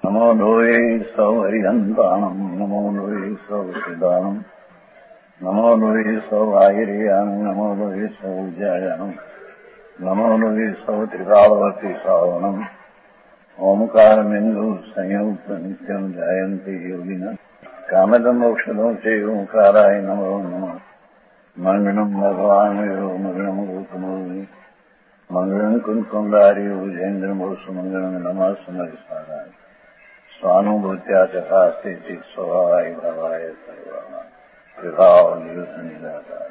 નમો લોહે સૌ હરિહંતાણમ નમો લોહે સૌ સિદ્ધાણમ નમો લોહે સૌ આયર્યાણમ નમો લોહે સૌ જયાણમ નમો લોહે સૌ ત્રિકાળવતી શ્રાવણમ ઓમકારમિંદુ સંયુક્ત નિત્યમ જાયંતી યોગિના કામદમ મોક્ષદો છે ઓંકારાય નમો નમઃ મંગળમ ભગવાન મંગળમ ગોતમોહિ મંગળમ કુંકુંડારી ઉજેન્દ્રમોષ મંગળમ નમઃ સમરિસારાય સ્વાનુભૂત્યા ચકાસ્તે સ્વભાવાય ભાવાય સર્વા વિભાવ નિદાતા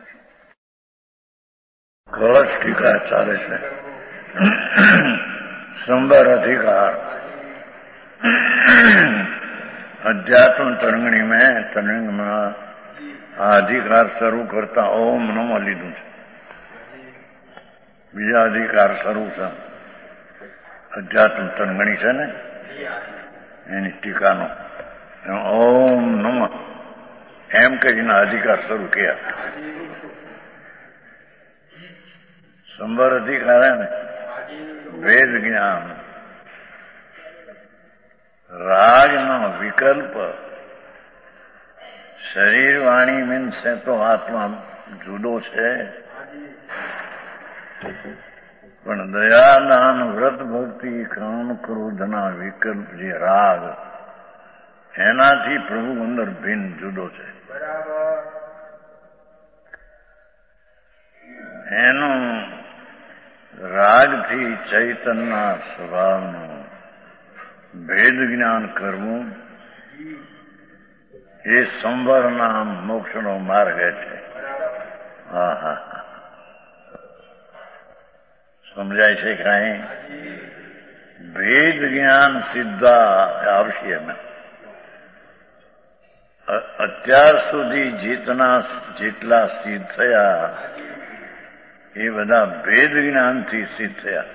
કળશ ટીકા ચાલે છે. સંબર અધિકાર અધ્યાત્મ તરંગણી મેં તરંગમાં આ અધિકાર શરૂ કરતા ઓમ નમઃ લીધું છે. બીજા અધિકાર શરૂ છે. અધ્યાત્મ તરંગણી છે ને એની ટીકાનો ઓમ નમઃ એમ કરીને અધિકાર શરૂ કર્યા. સંબર અધિકાર હે ને વેદ જ્ઞાન રાગનો વિકલ્પ શરીર વાણી મીન્સ તો આત્મા જુદો છે, પણ દયા દાન વ્રત ભક્તિ કામ ક્રોધના વિકલ્પ જે રાગ એનાથી પ્રભુ અંદર ભિન્ન જુદો છે. એનું રાગથી ચૈતનના સ્વભાવનું ભેદ જ્ઞાન કરવું એ સંવરના મોક્ષનો માર્ગ છે. સમજાય છે કાંઈ? ભેદ જ્ઞાન સીધા આવશે એમ. અત્યાર સુધી જેટલા સિદ્ધ થયા એ બધા ભેદ જ્ઞાનથી સિદ્ધ થયા.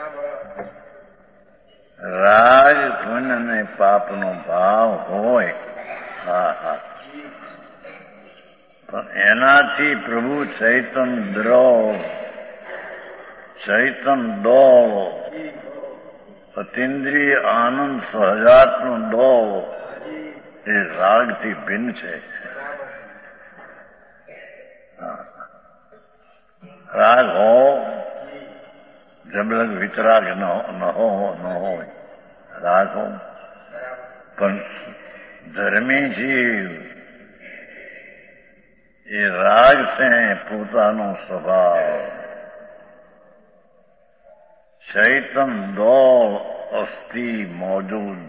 રાગ પુણ્ય અને પાપનો ભાવ હોય પણ એનાથી પ્રભુ ચૈતન દ્રવ ચૈતન દોલ અતિન્દ્રિય આનંદ સહજાત્મ દોલ એ રાગથી ભિન્ન છે. રાગ હો જબ લગ વિતરાગ ન હોય રાગ હો, પણ ધર્મી જીવ એ રાગ સે પોતાનો સ્વભાવ ચૈતન દોલ અસ્થિ મોજૂદ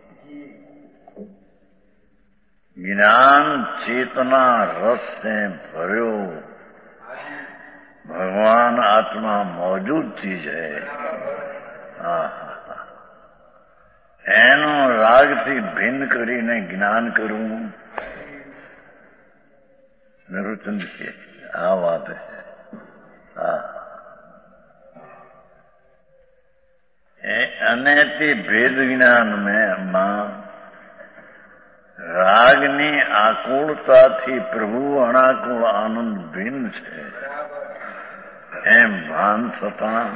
જ્ઞાન ચેतना रस से भर्यो भगवान आत्मा मौजूद चीज है. એનું રાગથી ભિન્ન કરીને જ્ઞાન કરવું નિરુચંદ છે. આ વાત છે. અને તે ભેદ જ્ઞાનમાં રાગની આકુળતાથી પ્રભુ અનાકુળ આનંદ ભિન્ન છે એમ ભાન થતા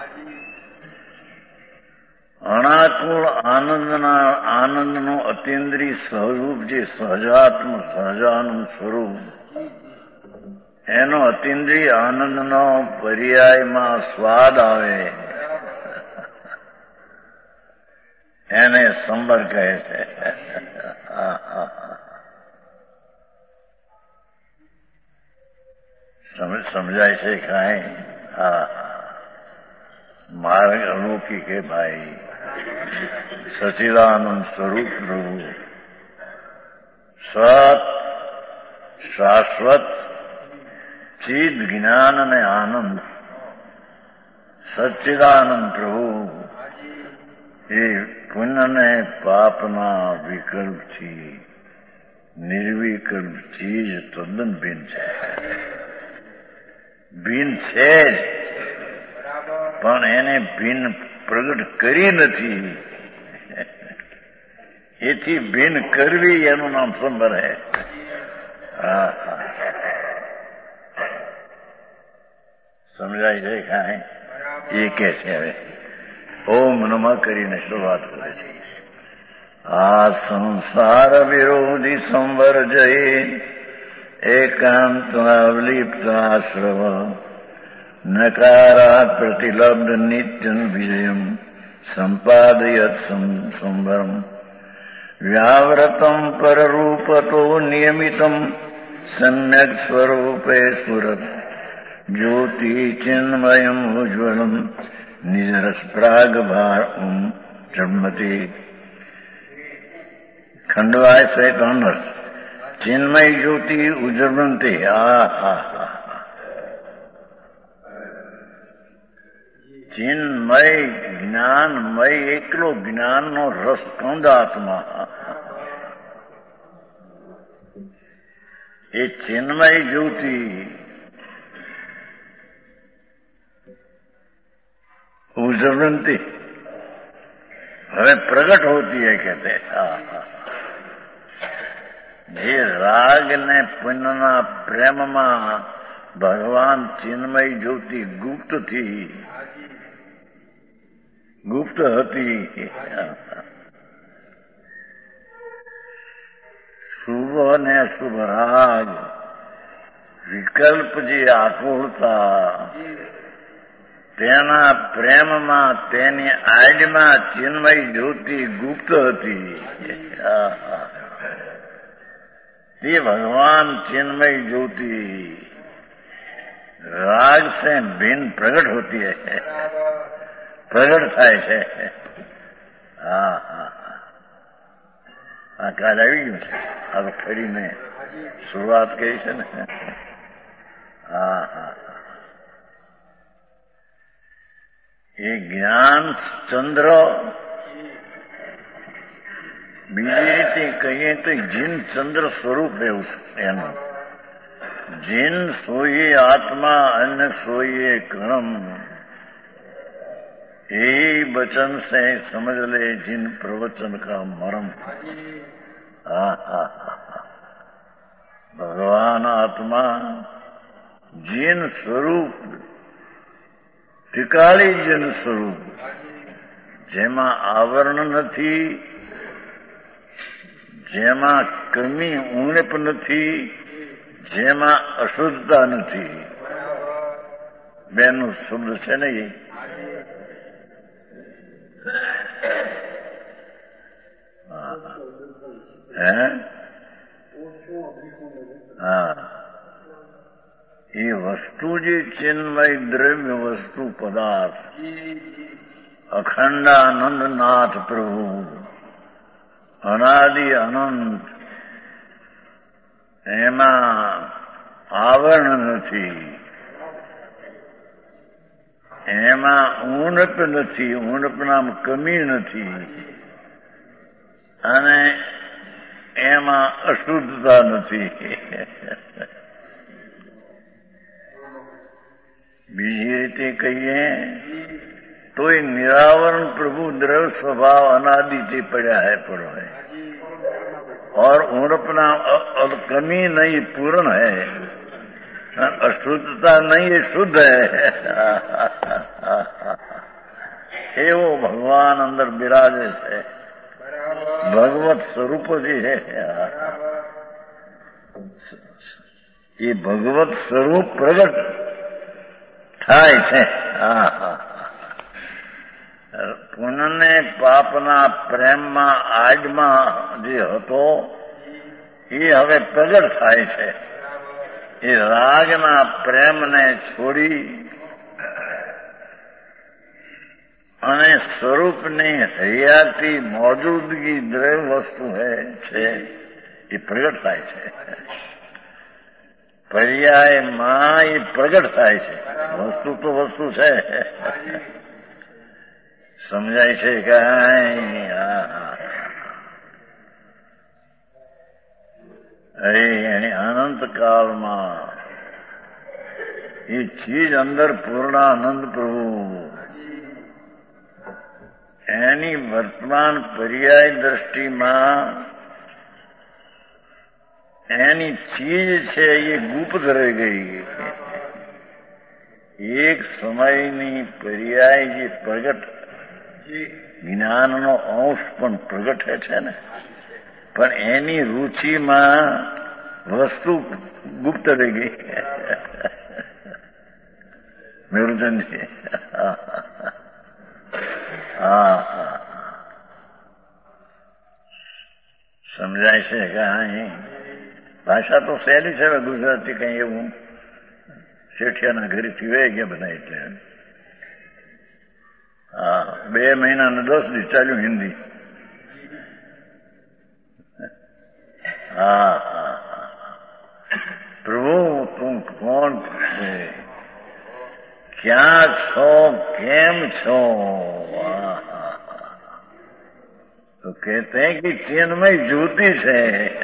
અનાકુળ આનંદનું અતિન્દ્રિય સ્વરૂપ જે સહજાત્મ સહજાનંદ સ્વરૂપ એનો અતિન્દ્રિય આનંદનો પર્યાયમાં સ્વાદ આવે એને સંબર કહે છે. સમજાય છે કાંઈ? માર્ગ અલૌકિક હે ભાઈ. સચિદાનંદ સ્વરૂપ પ્રભુ સત શાશ્વત ચિદ જ્ઞાન અને આનંદ સચ્ચિદાનંદ પ્રભુ એ પુણ્ય ને પાપના વિકલ્પથી નિર્વિકલ્પ ચીજ તદ્દન ભિન્ન છે. ભિન્ન છે જ, પણ એને ભિન્ન પ્રગટ કરી નથી. એથી ભિન્ન કરવી એનું નામ સંબર હે. સમજાય છે કાંઈ? એ કે છે હવે ઓમ નમઃ કરીને શરૂઆત કરે છે. આ સંસાર વિરોધી સંવર્જય એકાંતલિપ્તાશ્રવ નકારાત પ્રતિલબ્ધ નિત્યમ વિજયમ સંપાદયત સંવરમ વ્યાવ્રતમ પરરૂપતો નિયમિતમ સમ્યક સ્વરૂપે સ્ફુરત જ્યોતિ ચિન્મયમ ઉજ્જવલમ નિરસ પ્રાગભારમ જન્મતિ. ખંડવાય સહિત ચિન્મય જ્યોતિ ઉજ્જવલંતે. ચિન્મય જ્ઞાનમય એકલો જ્ઞાનનો રસ કંદ આત્મા. એ ચિન્મય જ્યોતિ उजवंती हमें प्रकट होती है कहते જે રાગ ને પુણ્યના પ્રેમમાં ભગવાન ચિન્મય જ્યોતિ ગુપ્ત હતી. શુભ અને અશુભ રાગ વિકલ્પ જે આકુળતા તેના પ્રેમમાં તેની આડમાં ચિન્મય જ્યોતિ ગુપ્ત હતી. તે ભગવાન ચિન્મય જ્યોતિ રાગ से भिन्न प्रकट होती है, प्रकट થાય છે. આ કાલ આવી ગયું છે. આ તો ફરીને શરૂઆત કરી છે ને. એ જ્ઞાન ચંદ્ર બીજી રીતે કહીએ તો જીન ચંદ્ર સ્વરૂપ એવું એનું. જીન સોઈએ આત્મા અને સોઈએ કર્મ. यही वचन से समझ ले जिन प्रवचन का मर्म. भगवान आत्मा जिन स्वरूप टिकाળી જન સ્વરૂપ જેમાં આવરણ નથી, જેમાં કમી ઉણપ નથી, જેમાં અશુદ્ધતા નથી. બેનું શબ્દ છે ને એ એ વસ્તુ જે ચિન્મય દ્રવ્ય વસ્તુ પદાર્થ અખંડાનંદ નાથ પ્રભુ અનાદિ અનંત, એમાં આવરણ નથી, એમાં ઉણપ નથી, ઉણપનામ કમી નથી, અને એમાં અશુદ્ધતા નથી. બીજી રીતે કહીએ તો એ निरावरण प्रभु द्रव्य स्वभाव अनादि से पड़ा है, पड़ो है, और उणपना कमी नहीं, पूर्ण है, अशुद्धता नहीं, ये शुद्ध है. एवो भगवान अंदर विराजे છે. ભગવત સ્વરૂપ જે છે એ ભગવત સ્વરૂપ પ્રગટ થાય છે. પુણ્યને પાપના પ્રેમમાં આડમાં જે હતો એ હવે પ્રગટ થાય છે. એ રાગના પ્રેમને છોડી અને સ્વરૂપની હયાતી મોજૂદગી દ્રવ્ય વસ્તુ છે એ પ્રગટ થાય છે. પર્યાયમાં એ પ્રગટ થાય છે. વસ્તુ તો વસ્તુ છે. સમજાય છે કાંઈ? એની અનંતકાળમાં એ ચીજ અંદર પૂર્ણાનંદ પ્રભુ એની વર્તમાન પર્યાય દ્રષ્ટિમાં એની ચીજ છે એ ગુપ્ત રહી ગઈ. એક સમયની પર્યાય જે પ્રગટ જ્ઞાનનો અંશ પણ પ્રગટે છે ને, પણ એની રુચિમાં વસ્તુ ગુપ્ત રહી ગઈ. મેરુચંદજી, હા, સમજાય છે કે હા, ભાષા તો સહેલી છે. ગુજરાતી કઈ એવું શેઠિયાના ઘરેથી વહી ગયા બધા. એટલે હા, 2 મહિના ને 10 દિવસ ચાલ્યું હિન્દી. હા, પ્રભુ તું કોણ છે, ક્યાં છો, કેમ છો? તો કહેते हैं कि चिन्मय ज्योति છે,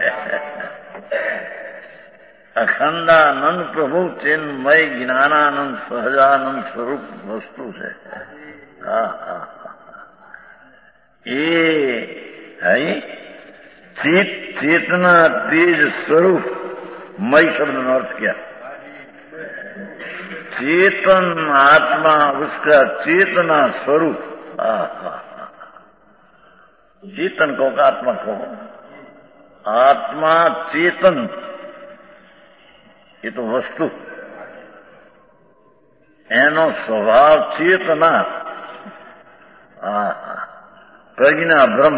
અખંડાનંદ પ્રભુ ચિન્મય જ્ઞાનાનંદ સહજાનંદ સ્વરૂપ વસ્તુ છે. એ ચેतना तेज स्वरूप. मय शब्द નો अर्थ क्या? चेतन आत्मा, उसका चेतना स्वरूप. चेतन को आत्मा को, आत्मा चेतन, ये तो वस्तु, एनो स्वभाव चेतना. प्रज्ञा ब्रह्म,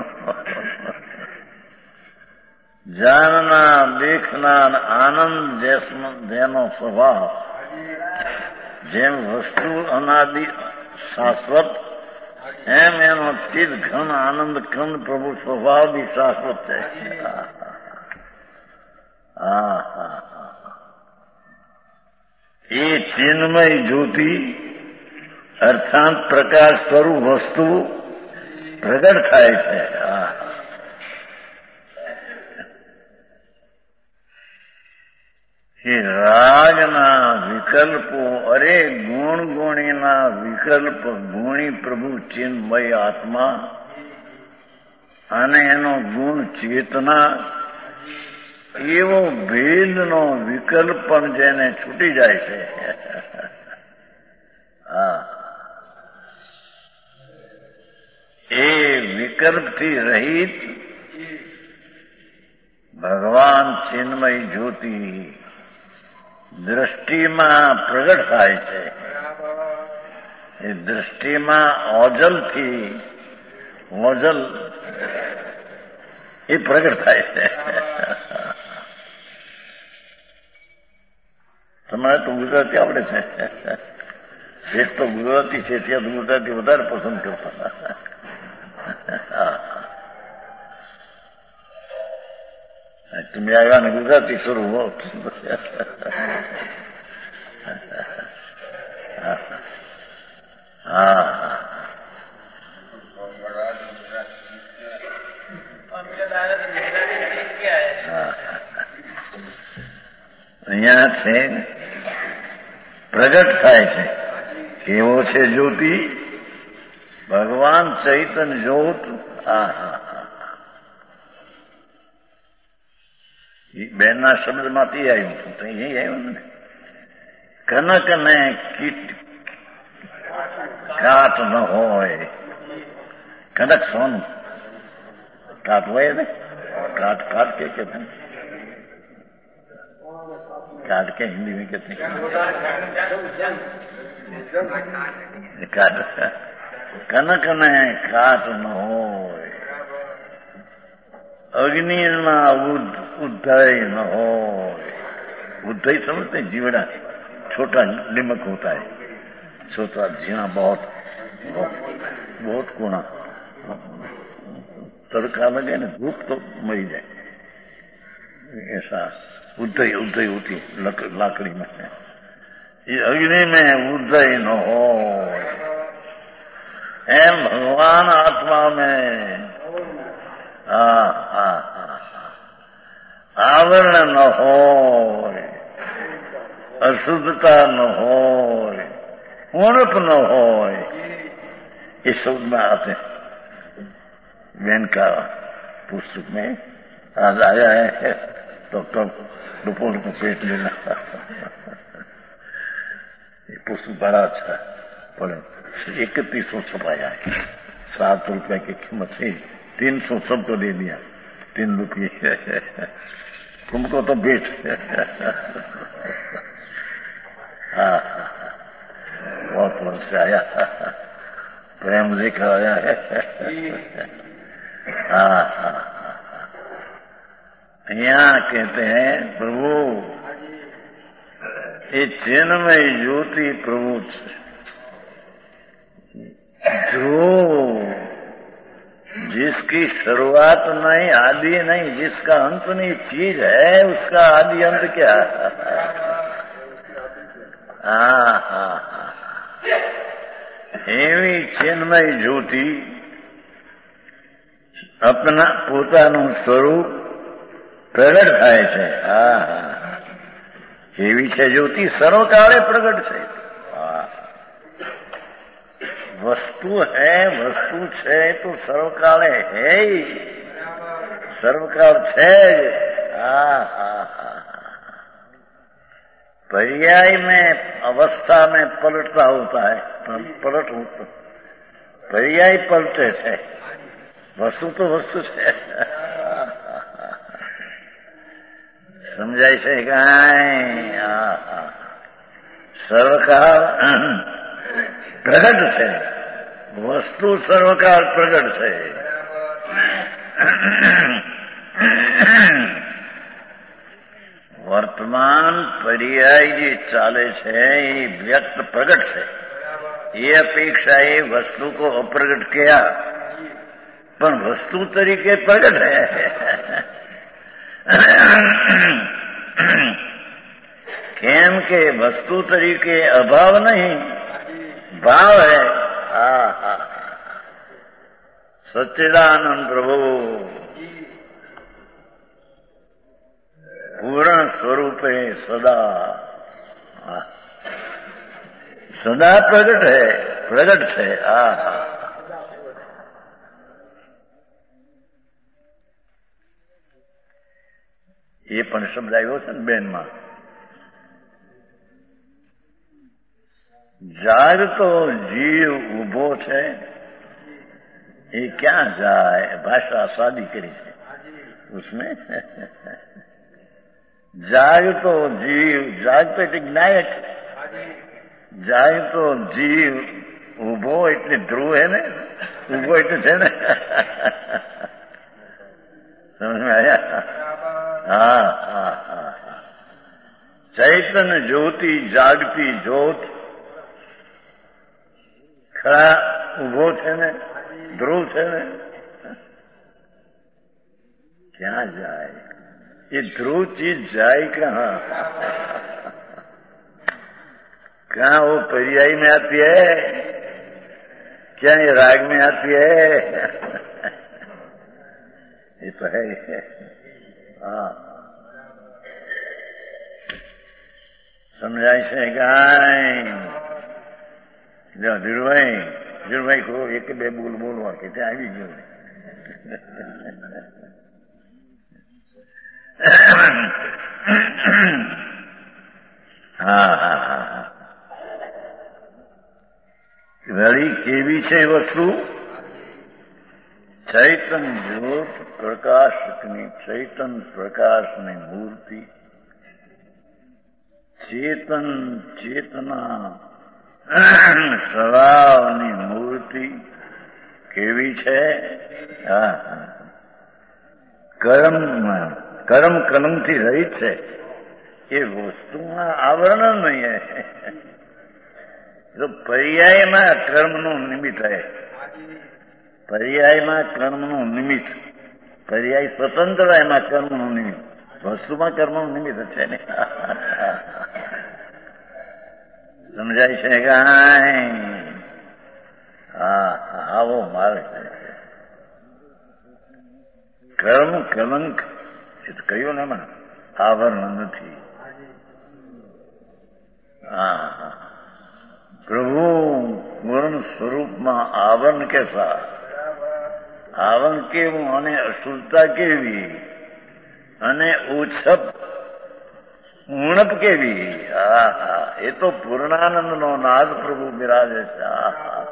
जानना देखना आनंद જેનો સ્વભાવ, જેમ વસ્તુ અનાદિ શાશ્વત, એમ એનો ચિદ ઘન આનંદ ખંડ પ્રભુ સ્વભાવ બી શાશ્વત છે. એ ચિન્મય જ્યોતિ અર્થાત પ્રકાશ સ્વરૂપ વસ્તુ પ્રગટ થાય છે. એ રાગના વિકલ્પો, અરે ગુણ ગુણીના વિકલ્પ, ગુણી પ્રભુ ચિન્મય આત્મા અને એનો ગુણ ચેતના, એવો ભેદનો વિકલ્પ પણ જેને છૂટી જાય છે. એ વિકલ્પથી રહિત ભગવાન ચિન્મય જ્યોતિ દ્રષ્ટિમાં પ્રગટ થાય છે. એ દ્રષ્ટિમાં ઓજલથી ઓજલ એ પ્રગટ થાય છે. તમારે તો ગુજરાતી આવડે છે. શેઠ તો ગુજરાતી છે, ત્યાં ગુજરાતી વધારે પસંદ કરતા. તમે આવ્યા ને ગુજરાતી શરૂ હો. અહીંયા છે પ્રગટ થાય છે. કેવો છે જ્યોતિ? ભગવાન ચૈતન જ્યોત. બેનના શબ્દમાંથી આવ્યું હતું, તો અહીં આવ્યું ને. કનક ને કીટ કાટ ન હોય. કનક સોનું કાટ હોય ને, काट काट के कहते हैं, काट के हिंदी में कहते हैं काट. कनक ने काट न हो, अग्नि उदय न हो. उदय समझते हैं? जीवड़ा छोटा निमक होता है, छोटा झीना, बहुत बहुत बहुत कोना. तड़का लगे ना, धूप तो मरी जाए. ऐसा उदय उदय होती लाकड़ी में. ये अग्नि में उदय न हो. एम भगवान आत्मा में आवरण न हो, अशुद्धता न हो, उणप न हो. ये शब्द में आते हैं. बहन का पुस्तक में आज आया है, तो कब दोपहर को पेट लेना. ये पुस्तक बड़ा अच्छा है, पर 3100 छपाया है, 7 रुपए की कीमत से 300 सबको दे दिया, 3 रुपये तुमको तो बेच। बहुत वर्ष से आया, प्रेम लेकर आया है। यहाँ कहते हैं प्रभु ये चिन्मय ज्योति प्रभु जो जिसकी शुरुआत नहीं आदि नहीं, जिसका अंत नहीं चीज है, उसका आदि अंत क्या? એવી ચિન્મય જ્યોતિ આપના પોતાનું સ્વરૂપ પ્રગટ થાય છે. એવી છે જ્યોતિ સર્વકાળે પ્રગટ છે. વસ્તુ है, वस्तु છે तो सर्वकाले है ही, सर्वकाल છે જ. पर्याय में अवस्था में पलटता होता है, पलट होता, पर्याय पलटे છે, वस्तु तो वस्तु છે. समझाय છે કાંઈ? सर्वकाल प्रगट છે, वस्तु सर्वकाल प्रगट છે. વર્તમાન પર્યાય જે ચાલે છે એ વ્યક્ત પ્રગટ છે. એ અપેક્ષા એ વસ્તુ को અપ્રગટ किया, પણ વસ્તુ તરીકે પ્રગટ है. કેમ કે વસ્તુ તરીકે અભાવ નહીં, ભાવ है. सच्चिदानंद प्रभु पूर्ण स्वरूप है, सदा सदा प्रगट है, प्रगट है. ये पण शब्द આવ્યો છે ને બેનમાં. જાગતો જીવ ઉભો છે ये क्या जाए, भाषा शादी करी છે उसमें. जागतो जीव, जागतो એટલે જ્ઞાયક, જાગતો જીવ ઉભો એટલે ધ્રુવ है ને, ઉભો એટલે છે ને. समझ में आया? चैतन्य ज्योति जागती ज्योत खड़ा ઉભો છે ને, ध्रुव છે ને. क्या जाए, ये ध्रुव चीज जाए कहाँ? कहाँ वो पर्याय में आती है, क्या ये राग में आती है? ये तो है. समझाय છે કાંઈ? જો ધીરુભાઈ કહો એક બે બોલ બોલવા કે ત્યાં આવી ગયો. વળી કેવી છે વસ્તુ? ચૈતન જ્યોત પ્રકાશકની, ચૈતન પ્રકાશની મૂર્તિ, ચેતન ચેતના સ્વભાવની મૂર્તિ કેવી છે? કર્મ કલમથી રહિત છે. એ વસ્તુમાં આવરણ નહીં હે. તો પર્યાયમાં કર્મનું નિમિત્ત હે, પર્યાયમાં કર્મનું નિમિત્ત, પર્યાય સ્વતંત્ર, એમાં કર્મનું નિમિત્ત, વસ્તુમાં કર્મનું નિમિત્ત છે ને. સમજાય છે કાંઈ? આવો માર્ગ. કર્મ કલંક એ તો કહ્યું ને એમાં આવરણ નથી. પ્રભુ પૂર્ણ સ્વરૂપમાં આવરણ કેસા, આવરણ કેવું અને અશુદ્ધતા કેવી અને ઉણપ કેવી! હા હા, એ તો પૂર્ણાનંદનો નાદ પ્રભુ બિરાજે છે. હા હા,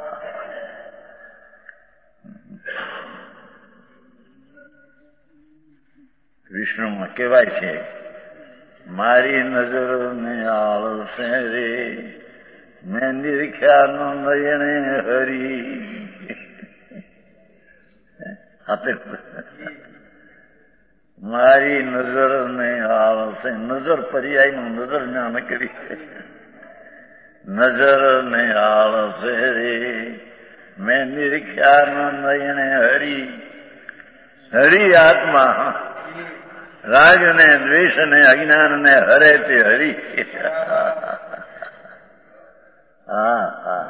વિષ્ણુમાં કહેવાય છે, મારી નજર ને આળસે રે મેં નિરખ્યા નયને હરી. મારી નજર ને આળસે, નજર પર્યાયનું નજર જ્ઞાન કરી, નજર ને આળસે રે મેં નિરખ્યા નયને હરી. હરી આત્મા રાગ ને દ્વેષ ને અજ્ઞાન ને હરે તે હરી. હા હા,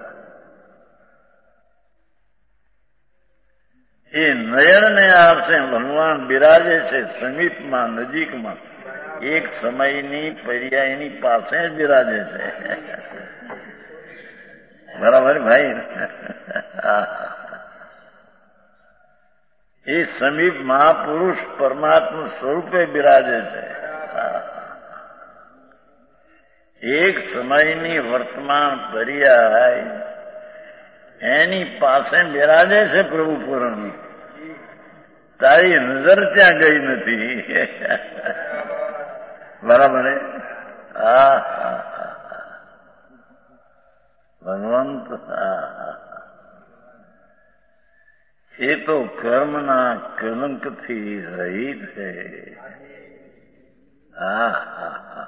એ નયન ને આપશે ભગવાન બિરાજે છે સમીપમાં, નજીકમાં, એક સમયની પર્યાયની પાસે જ બિરાજે છે. બરાબર ભાઈ? એ સમીપ મહાપુરુષ પરમાત્મા સ્વરૂપે બિરાજે છે. એક સમયની વર્તમાન પર્યાય એની પાસે બિરાજે છે પ્રભુ પૂરણ. તારી નજર ત્યાં ગઈ નથી. બરાબર? હા હા, ભગવંત એ તો કર્મના કલંકથી રહિત છે. હા હા,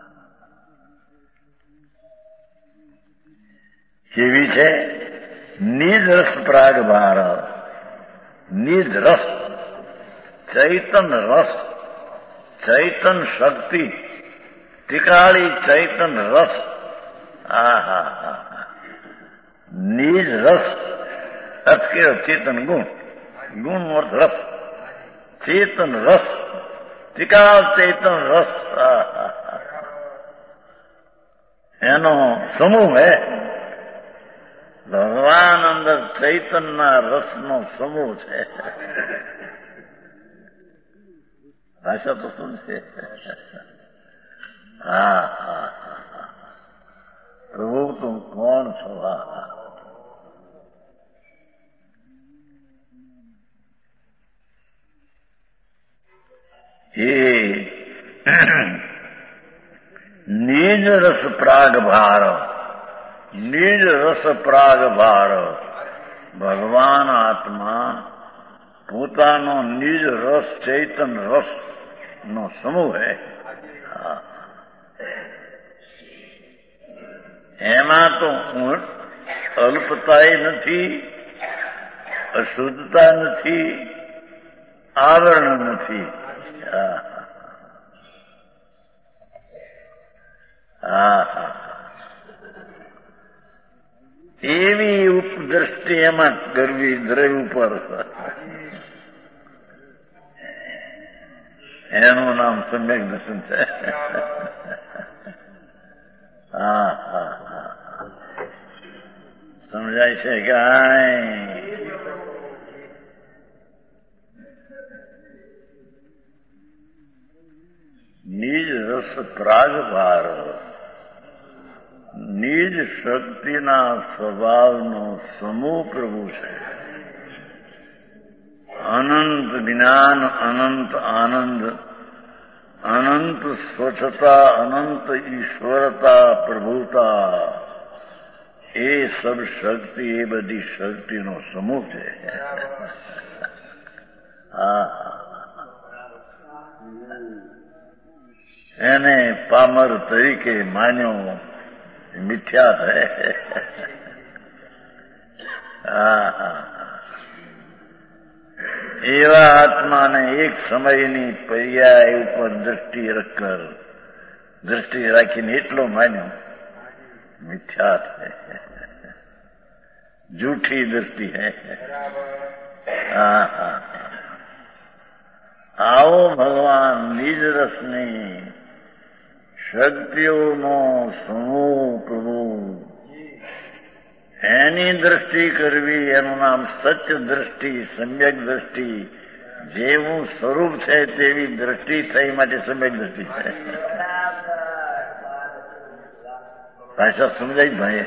કેવી છે? નિજ રસ પ્રાગ ભાર, નિજ રસ, ચૈતન રસ, ચૈતન શક્તિ, ટીકાળી ચૈતન રસ. હા હા હા, નિજ રસ અર્થ કે ચેતન ગુણ, ગુણ નો અર્થ રસ, ચેતન રસ, ટીકાળ ચેતન રસ. એનો સમૂહ હે. ભગવાન અંદર ચૈતનના રસનો સમૂહ છે. ભાષા તો શું છે? હા હા, પ્રભુ તું કોણ છો? એ નિજ રસ પ્રાગ ભાર, નિજ રસ પ્રાગ ભાર. ભગવાન આત્મા પોતાનો નિજ રસ, ચૈતન રસ નો સમૂહ હે. એમાં તો અલ્પતાય નથી, અશુદ્ધતા નથી, આવરણ નથી. હા હા, એવી ઉપદ્રષ્ટિ એમાં કરવી દ્રવ્ય ઉપર. એનું નામ સમ્યક દર્શન છે. હા હા હા, સમજાય છે કાંઈ? નિજ રસ પ્રાગ ભાર, નિજ શક્તિના સ્વભાવનો સમૂહ પ્રભુ છે. અનંત જ્ઞાન, અનંત આનંદ, અનંત સ્વચ્છતા, અનંત ઈશ્વરતા, પ્રભુતા, એ સબ શક્તિ, એ બધી શક્તિનો સમૂહ છે. હા, એને પામર તરીકે માન્યો મિથ્યા છે. હા હા, એવા આત્માને એક સમયની પર્યાય ઉપર દ્રષ્ટિ રાખીને એટલો માન્યો મિથ્યા છે, જૂઠી દ્રષ્ટિ હે. હા હા, આવો ભગવાન નિજ રસની શક્તિઓનો સમૂહ પ્રભુ, એની દ્રષ્ટિ કરવી, એનું નામ સત્ય દ્રષ્ટિ, સમ્યક દ્રષ્ટિ. જેવું સ્વરૂપ છે તેવી દ્રષ્ટિ થઈ માટે સમ્યક દ્રષ્ટિ છે. પાછા સમજાય ભાઈ.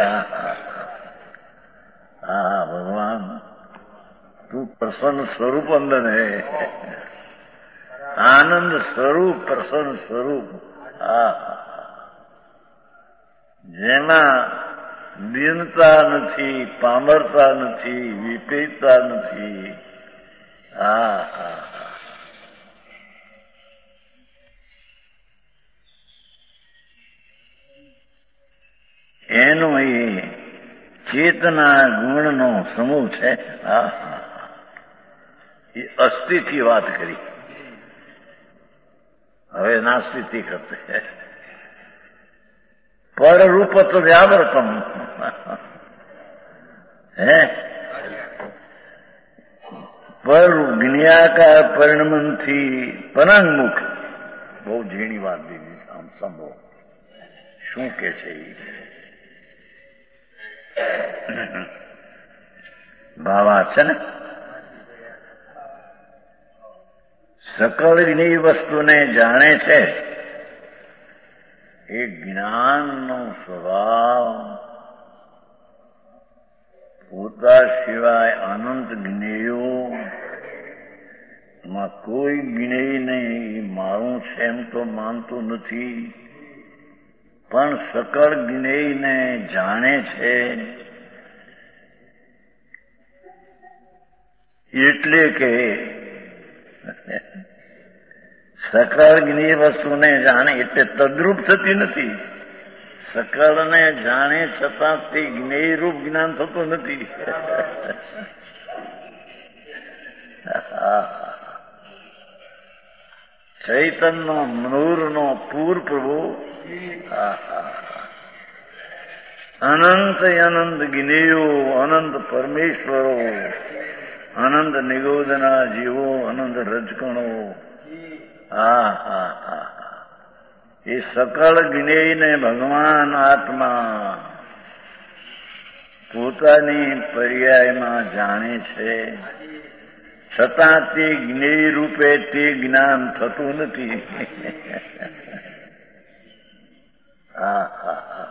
હા ભગવાન તું પ્રસન્ન સ્વરૂપ અંદર હે, આનંદ સ્વરૂપ, પ્રસન્ન સ્વરૂપ. હા, જેમાં દીનતા નથી, પામરતા નથી, વિપરીતતા નથી. હા હા, એનો એ ચેતના ગુણનો સમૂહ છે. હા, એ અસ્થિથી વાત કરી, હવે નાસ્તિથી કરતે. પરરૂપત વ્યાવર્તમ હે પર જ્ઞાકાર પરિણમનથી પરાંગમુખ. બહુ ઝીણી વાત દીધી. સાંભળો શું કે છે. ભાવા છે ને, સકળની વસ્તુને જાણે છે એ જ્ઞાનનો સ્વભાવ પોતા સિવાય અનંત જ્ઞેયો માં કોઈ જ્ઞેય નહીં. મારું છે એમ તો માનતું નથી, પણ સકળ જ્ઞેયને જાણે છે. એટલે કે સકળ જ્ઞેય વસ્તુને જાણે એટલે તદ્રુપ થતી નથી. સકળને જાણે છતાં તે જ્ઞેયરૂપ જ્ઞાન થતું નથી. ચૈતન્ય નૂરનો પૂર પ્રભુ અનંત અનંત જ્ઞેયો, અનંત પરમેશ્વરો, અનંત નિગોદના જીવો, અનંત રજકણો. હા હા હા, એ સકળ જ્ઞેયને ભગવાન આત્મા પોતાની પર્યાયમાં જાણે છે, છતાં તે જ્ઞેય રૂપે તે જ્ઞાન થતું નથી. હા હા હા,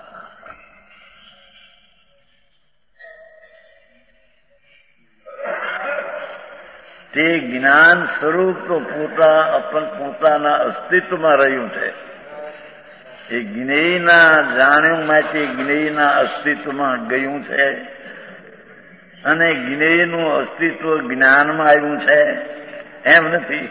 તે જ્ઞાન સ્વરૂપ તો પોતાના અસ્તિત્વમાં રહ્યું છે. એ જ્ઞેયના જાણ્યું માટે જ્ઞેયના અસ્તિત્વમાં ગયું છે, અને જ્ઞેયનું અસ્તિત્વ જ્ઞાનમાં આવ્યું છે એમ નથી.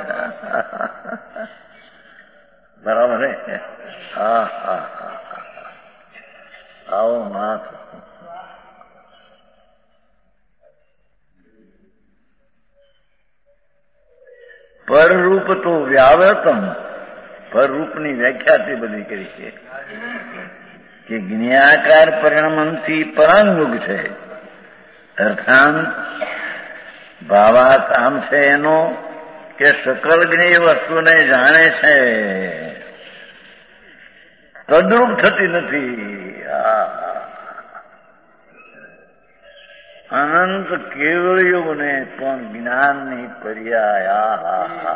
બરાબર હે? હા હા હા, આવો નાથ. પરરૂપ તો વ્યાવર્તમ. પરરૂપની વ્યાખ્યા તે બધી કરી છે કે જ્ઞાકાર પરિણમનથી પરાંગમુખ છે. અર્થાંત ભાવાર્થ આમ છે એનો કે સકળ જ્ઞેય વસ્તુને જાણે છે, તદ્રુપ થતી નથી. અનંત કેવળીઓને પણ જ્ઞાનની પર્યાય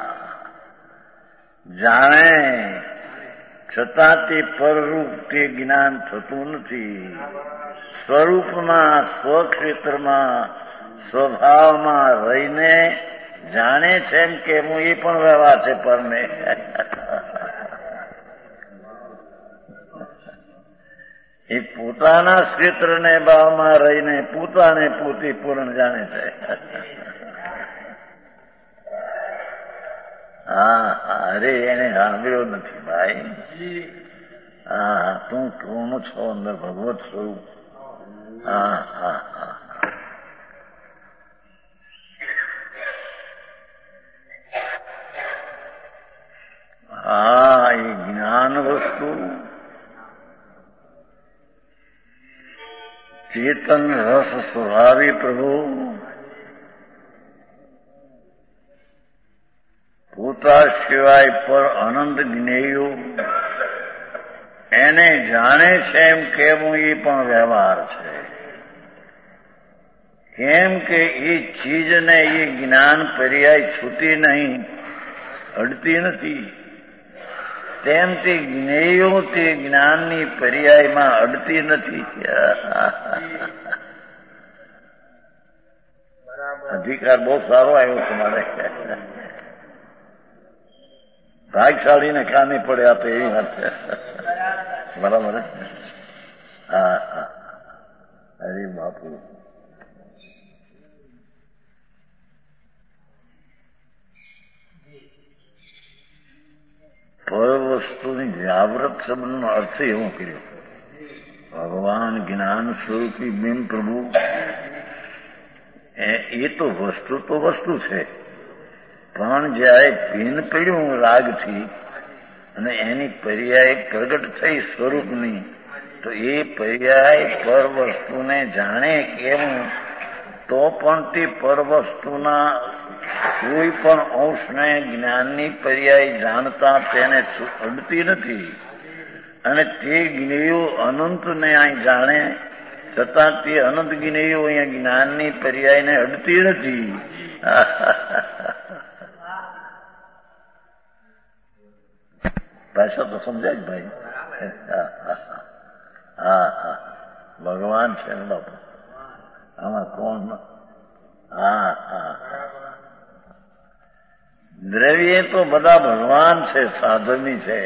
જાણે, છતાં તે પરરૂપ તે જ્ઞાન થતું નથી. સ્વરૂપમાં, સ્વક્ષેત્રમાં, સ્વભાવમાં રહીને જાણે છે એમ કે હું એ પણ વ્યવહાર છે પરને. એ પોતાના ક્ષેત્રને ભાવમાં રહીને પોતાને પોતે પૂર્ણ જાણે છે. હા, અરે એને સાંભળ્યો નથી ભાઈ. હા, તું કોણ છો અંદર ભગવત સ્વરૂપ. હા હા હા, હા, એ જ્ઞાન વસ્તુ ચેતન રસ સ્વભાવી પ્રભુ પોતા સિવાય પર અનંત જ્ઞેયો એને જાણે છે એમ કહેવું એ પણ વ્યવહાર છે. કેમ કે એ ચીજને એ જ્ઞાન પર્યાય છૂટી નહીં, અડતી નથી. તેમ તે જ્ઞેયો તે જ્ઞાનની પર્યાયમાં અડતી નથી. અધિકાર બહુ સારો આવ્યો તમારે. ભાગશાળીને કાની પડે આપે એવી વાત છે. બરાબર. હા હા. અરે બાપુ, પર વસ્તુની જાગ્રત શબ્દનો અર્થ એવો કર્યો. ભગવાન જ્ઞાન સ્વરૂપી બિન પ્રભુ એ તો વસ્તુ છે, પણ જયારે ભીન પડ્યું રાગથી અને એની પર્યાય પ્રગટ થઈ સ્વરૂપની, તો એ પર્યાય પર વસ્તુને જાણે કેવું, તો પણ તે પર વસ્તુના કોઈ પણ અંશને જ્ઞાનની પર્યાય જાણતા તેને અડતી નથી. અને તે જ્ઞેયો અનંતને અહીં જાણે છતાં તે અનંત જ્ઞેયો અહીંયા જ્ઞાનની પર્યાયને અડતી નથી. ભાષા તો સમજાય જ ભાઈ. હા હા, ભગવાન છે ને બાપુ, આમાં કોણ? હા હા, દ્રવ્ય તો બધા ભગવાન છે, સાધની છે.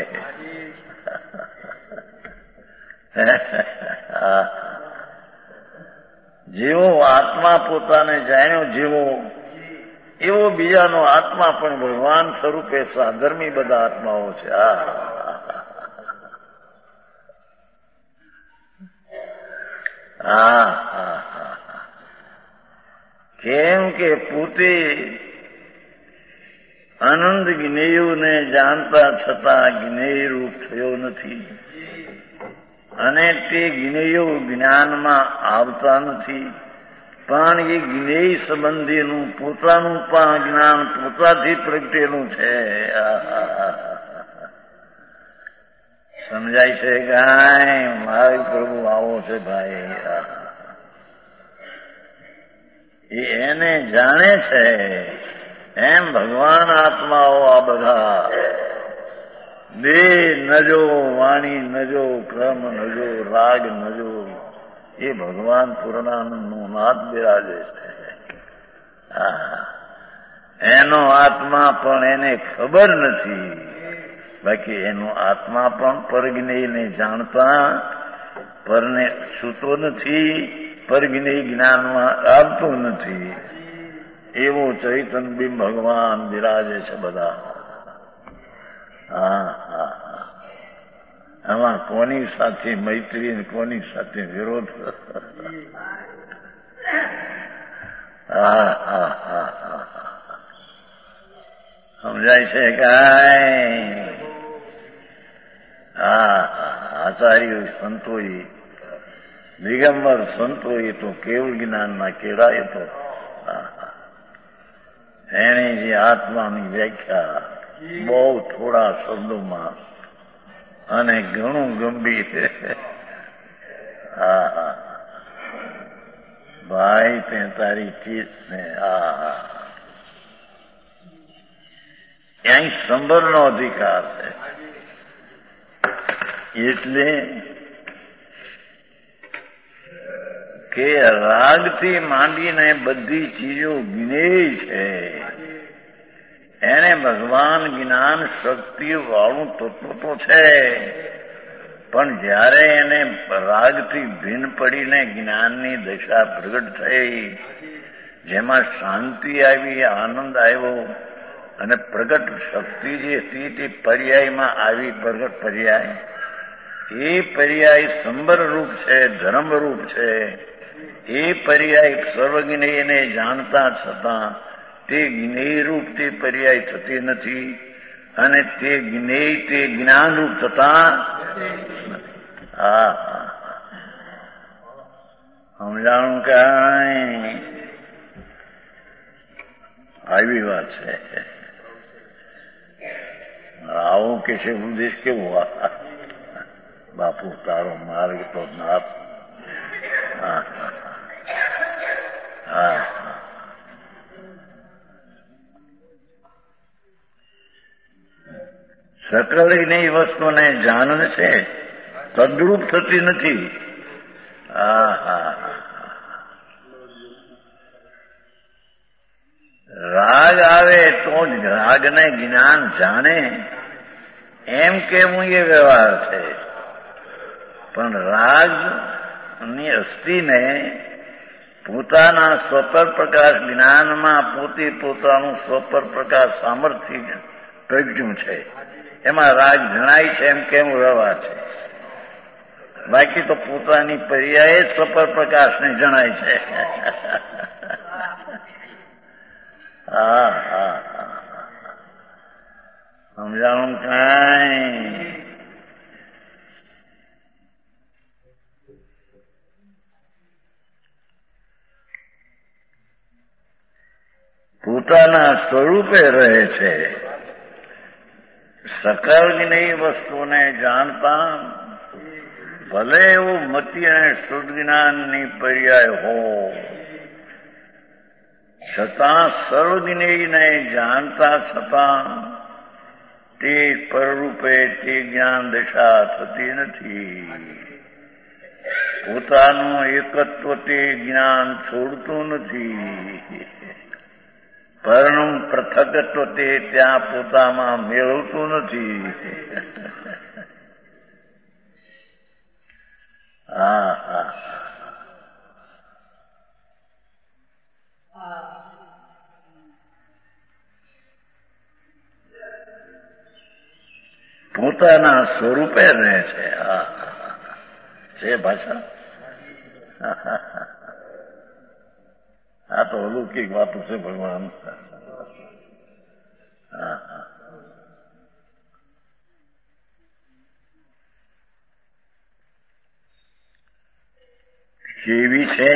જેવો આત્મા પોતાને જાણ્યો જેવો, એવો બીજાનો આત્મા પણ ભગવાન સ્વરૂપે સાધર્મી બધા આત્માઓ છે. હા હા હા, કેમ કે પોતે આનંદ જ્ઞેયોને જાણતા છતાં જ્ઞેય રૂપ થયો નથી, અને તે જ્ઞેયો જ્ઞાનમાં આવતા નથી. પણ એ જ્ઞેય સંબંધીનું પોતાનું પણ જ્ઞાન પોતાથી પ્રગટેલું છે. સમજાય છે કાંઈ? મારો પ્રભુ આવો છે ભાઈ. એ એને જાણે છે. એમ ભગવાન આત્માઓ આ બધા દેહ નજો, વાણી નજો, ક્રમ નજો, રાગ નજો, એ ભગવાન પૂર્ણાનંદનું નાથ બિરાજે છે. એનો આત્મા પણ એને ખબર નથી. બાકી એનો આત્મા પણ પરજ્ઞેયને જાણતા પરને છૂતો નથી, પરજ્ઞેય જ્ઞાનમાં આવતું નથી. એવો ચૈતન બિંબ ભગવાન બિરાજે છે બધા. હા હા, આમાં કોની સાથે મૈત્રી ને કોની સાથે વિરોધ? હા હા હા હા, સમજાય છે કાંઈ? હા હા, આચાર્યો સંતોએ, દિગંબર સંતોએ તો કેવળ જ્ઞાનના કેળાય તો. એની જે આત્માની વ્યાખ્યા બહુ થોડા શબ્દોમાં અને ઘણું ગંભીર. હા હા ભાઈ, તે તારી ચીજને અહીં સંભળનો અધિકાર છે. એટલે કે રાગથી માંડીને બધી ચીજો જ્ઞેય છે. એને ભગવાન જ્ઞાન શક્તિ વાળું તત્વ તો છે, પણ જયારે એને રાગથી ભિન્ન પડીને જ્ઞાનની દશા પ્રગટ થઈ, જેમાં શાંતિ આવી, આનંદ આવ્યો, અને પ્રગટ શક્તિ જે હતી તે પર્યાયમાં આવી. પ્રગટ પર્યાય, એ પર્યાય સંબર રૂપ છે, ધર્મ રૂપ છે. એ પર્યાય સર્વજ્ઞેયને જાણતા છતાં તે જ્ઞેય રૂપ તે પર્યાય થતી નથી, અને તે જ્ઞેય તે જ્ઞાન રૂપ થતા હા હા, સમજાણું કાંઈ? આવી વાત છે. આવું કે છે ઉપદેશ કેવો? બાપુ તારો માર્ગ તો નાથ. હા હા, સકળની વસ્તુને જાણ છે, તદ્રુપ થતી નથી. રાગ આવે તો જ રાગને જ્ઞાન જાણે એમ કેવું એ વ્યવહાર છે. પણ રાગની અસ્થિને પોતાના સ્વપર પ્રકાશ જ્ઞાનમાં પોતે પોતાનું સ્વપર પ્રકાશ સામર્થ્ય પ્રગટ્યું છે, એમાં રાગ જણાય છે એમ કેવું વ્યવહાર છે. બાકી તો પોતાની પર્યાય સ્વપર પ્રકાશને જણાય છે. સમજાણું કાંઈ? પોતાના સ્વરૂપે રહે છે. સકળની વસ્તુને જાણતા ભલે એવું મતિ અને શુદ્ધ જ્ઞાનની પર્યાય હો, છતાં સર્વજ્ઞેયને જાણતા છતાં તે પરરૂપે તે જ્ઞાન દશા થતી નથી. પોતાનું એકત્વ તે જ્ઞાન છોડતું નથી. પરનું પૃથકત્વ તે ત્યાં પોતામાં મેળવતું નથી. પોતાના સ્વરૂપે રહે છે. છે ભાષા. આ તો અલૌકિક વાતો છે ભગવાન. કેવી છે?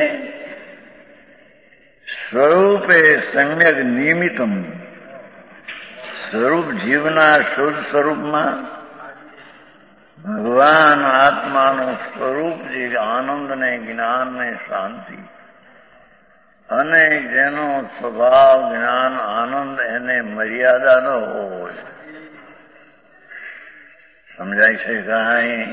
સ્વરૂપે સમ્યક નિયમિતમ. સ્વરૂપ જીવના શુદ્ધ સ્વરૂપમાં ભગવાન આત્માનું સ્વરૂપ જે આનંદ ને જ્ઞાન ને શાંતિ, અને જેનો સ્વભાવ જ્ઞાન આનંદ એને મર્યાદા ન હોય. સમજાય છે કાંઈ?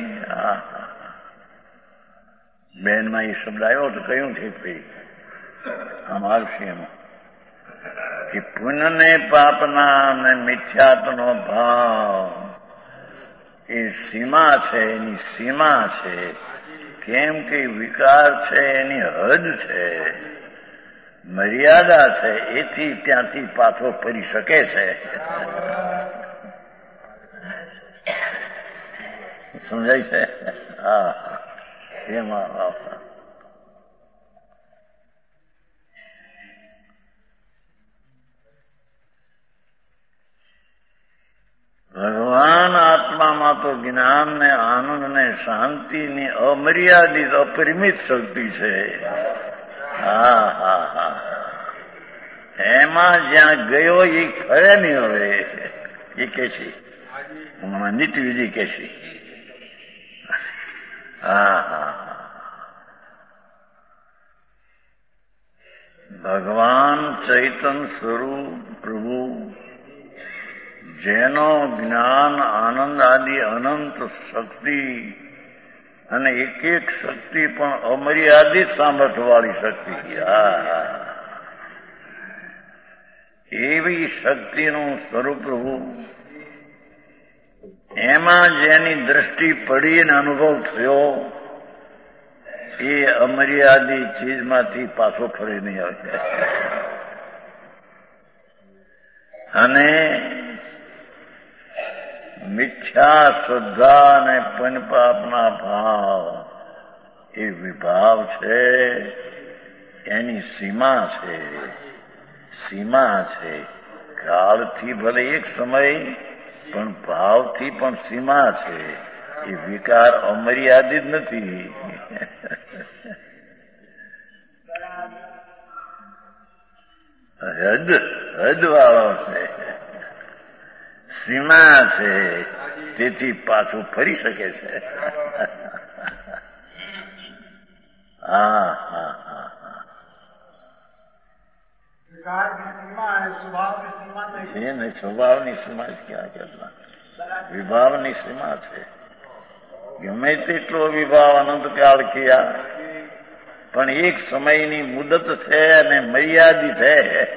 બેનમાં એ શબ્દ આવ્યો તો કયું છે ભાઈ? આમ આવશે એમાં કે પુણ્ય ને પાપના અને મિથ્યાત્વનો ભાવ એ સીમા છે, એની સીમા છે. કેમ કે વિકાર છે એની હદ છે, મર્યાદા છે. એથી ત્યાંથી પાછો ફરી શકે છે. સમજાય છે? એમાં ભગવાન આત્મામાં તો જ્ઞાન ને આનંદ ને શાંતિની અમર્યાદિત અપરિમિત શક્તિ છે. એમાં જ્યાં ગયો એ ફરે નહીં. હવે એ કે છે નિત્યવિધિ કે છે. ભગવાન ચૈતન સ્વરૂપ પ્રભુ, જેનો જ્ઞાન આનંદ આદિ અનંત શક્તિ, અને એક એક શક્તિ પણ અમર્યાદિત સામર્થ્ય વાળી શક્તિ, એવી શક્તિનું સ્વરૂપ પ્રભુ, એમાં જેની દ્રષ્ટિ પડી અને અનુભવ થયો એ અમર્યાદિત ચીજમાંથી પાછો ફરી નહીં આવે. અને મિથ્યા શ્રદ્ધા અને પંચપાપના ભાવ એ વિભાવ છે, એની સીમા છે. સીમા છે. કાળથી ભલે એક સમય, પણ ભાવથી પણ સીમા છે. એ વિકાર અમર્યાદિત નથી. હદ વાળો છે, સીમા છે. તેથી પાછું ફરી શકે છે. સ્વભાવની સીમા ક્યાં કેટલા વિભાવની સીમા છે. ગમે તેટલો વિભાવ અનંતકાળ કિયા, પણ એક સમયની મુદત છે અને મર્યાદિત છે.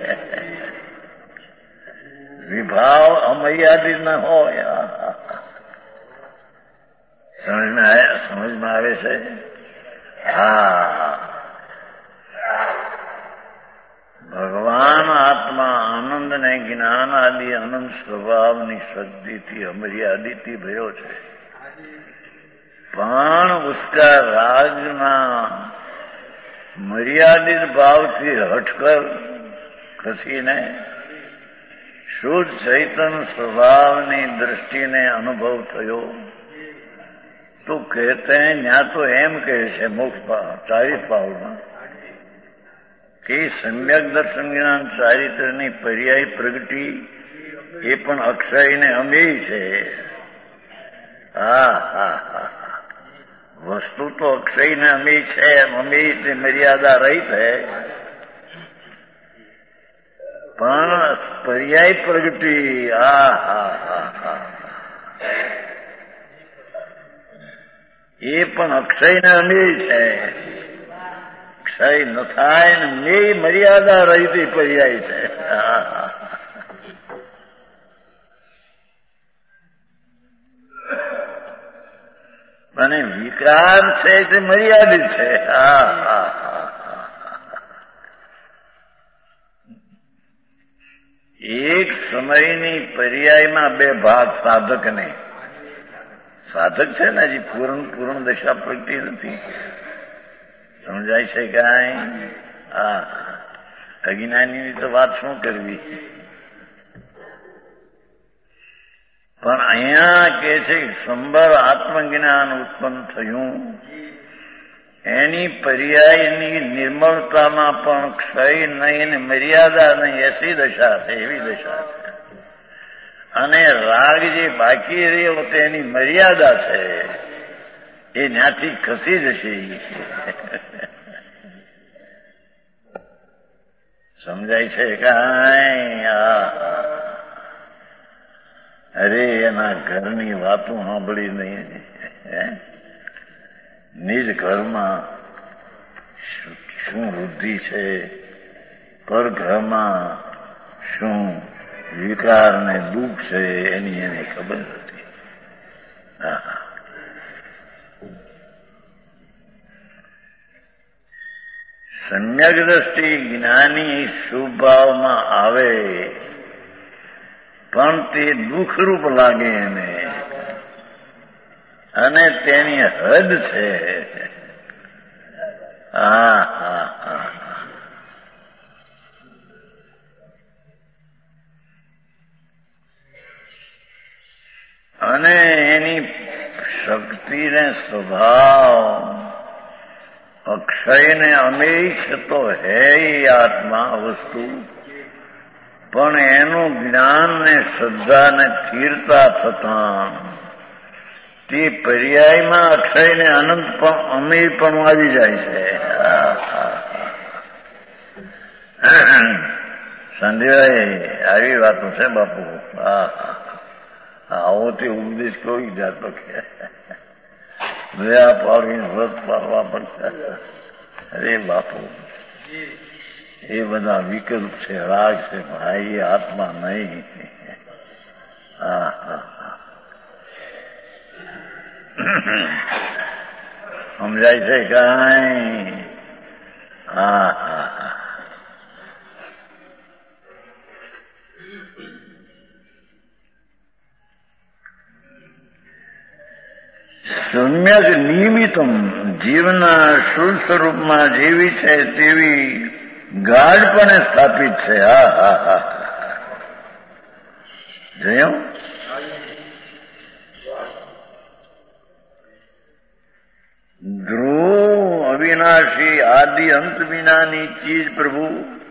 વિભાવ અમર્યાદિત ન હોય. સમજમાં આવે છે? હા, ભગવાન આત્મા આનંદ ને જ્ઞાન આદિ અનંત સ્વભાવની શક્તિથી અમર્યાદિતથી ભયો છે, પણ ઉસકા રાગના મર્યાદિત ભાવથી હટકર ખસીને શુદ્ધ ચૈતન સ્વભાવની દ્રષ્ટિને અનુભવ થયો તો કહેતે ત્યાં તો એમ કહે છે મોક્ષ 40 પાઉલમાં કે સમ્યક દર્શન જ્ઞાન ચારિત્રની પર્યાય પ્રગતિ એ પણ અક્ષય ને અમેય છે. હા હા હા, વસ્તુ તો અક્ષય ને અમેય છે, અમેય મર્યાદા રહિત છે, પણ પર્યાય પ્રગતિ હા હા હા હા એ પણ અક્ષય ને અમેય છે. ક્ષય ન થાય ને મેય મર્યાદા રહિત પર્યાય છે. અને વિકાર છે તે મર્યાદિત છે. હા હા હા, એક સમયની પર્યાયમાં બે ભાગ સાધકને. સાધક છે ને હજી પૂર્ણ દશા પ્રગટી નથી. સમજાય છે કાંઈ? હા, અજ્ઞાનીની તો વાત શું કરવી. પણ અહીંયા કે છે સંબર આત્મજ્ઞાન ઉત્પન્ન થયું, એની પર્યાયની નિર્મળતામાં પણ ક્ષય નહીં ને મર્યાદા નહીં, એસી દશા છે, એવી દશા છે. અને રાગ જે બાકી રહ્યો તેની મર્યાદા છે, એ ત્યાંથી ખસી જશે. સમજાય છે કાંઈ? અરે એના ઘરની વાતો સાંભળી નહીં. નિજ ઘરમાં શું વૃદ્ધિ છે, પરઘરમાં શું વિકાર ને દુઃખ છે, એની એને ખબર નથી. સમ્યક દ્રષ્ટિ જ્ઞાની શુભભાવમાં આવે પણ તે દુઃખરૂપ લાગે એને, અને તેની હદ છે. હા હા હા, અને એની શક્તિ ને સ્વભાવ અક્ષય ને અમેય તો હે આત્મા વસ્તુ, પણ એનું જ્ઞાન ને શ્રદ્ધા ને સ્થિરતા થતા તે પર્યાયમાં અક્ષય ને અનંત પણ અમેય પણ આવી જાય છે. સંધ્યાએ આવી વાતો છે બાપુ. આવો તે ઉપદેશ કોઈ જાતો કે દયા પાડીને વ્રત પાડવા પડશે. અરે બાપુ, એ બધા વિકલ્પ છે, રાગ છે ભાઈ, આત્મા નહીં. હા હા, સમજાય છે કાંઈ? હા હા હા, સમ્યક નિયમિતમ જીવના શુદ્ધ સ્વરૂપમાં જેવી છે તેવી ગાઢપણે સ્થાપિત છે. હા હા હા, જોયું? ધ્રુવ અવિનાશી આદિ અંત વિનાની ચીજ પ્રભુ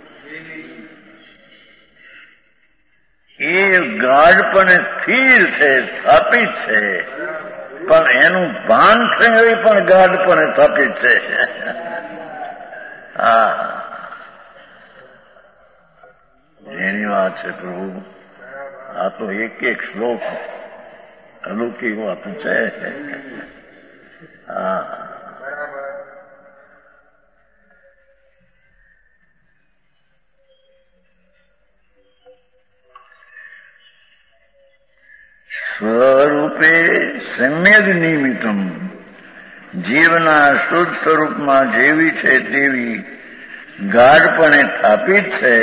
એ ગાઢપણે સ્થિર છે, સ્થાપિત છે, પણ એનું ભાન છે એ પણ ગાઢપણે સ્થાપિત છે. હા, જેની વાત છે પ્રભુ. આ તો એક એક શ્લોક અલૌકિક વાત છે. હા, સ્વરૂપે સમ્યક નિમિત્તમ, જીવના શુદ્ધ સ્વરૂપમાં જેવી છે તેવી ગાઢપણે સ્થાપિત છે.